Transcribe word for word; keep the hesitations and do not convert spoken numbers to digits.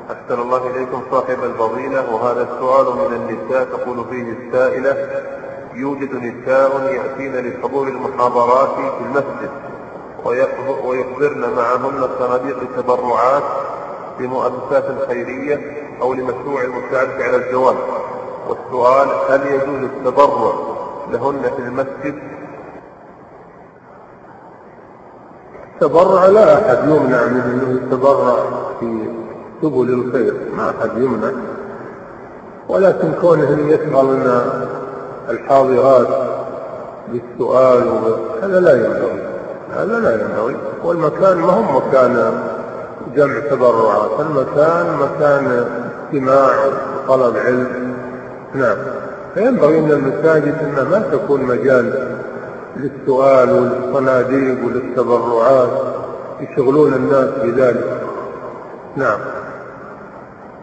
أحسن الله إليكم صاحب الفضيلة، وهذا السؤال من النساء. تقول فيه السائلة: يوجد نساء يأتين لحضور المحاضرات في المسجد ويحضرن معهن صناديق التبرعات لمؤسسات خيرية أو لمشروع المساعدة على الزواج، والسؤال: هل يجوز التبرع لهن في المسجد؟ التبرع لا أحد يمنع من أنه يتبرع في سبل الخير، ما أحد يمنع، ولكن كونه يشغل الحاضرات بالسؤال هذا لا ينبغي، هذا لا ينبغي. والمكان ما هو مكان جمع تبرعات، المكان مكان استماع وطلب علم. نعم، فينبغي أن المساجد إنها ما تكون مجال للسؤال وللصناديق وللتبرعات يشغلون الناس بذلك. نعم.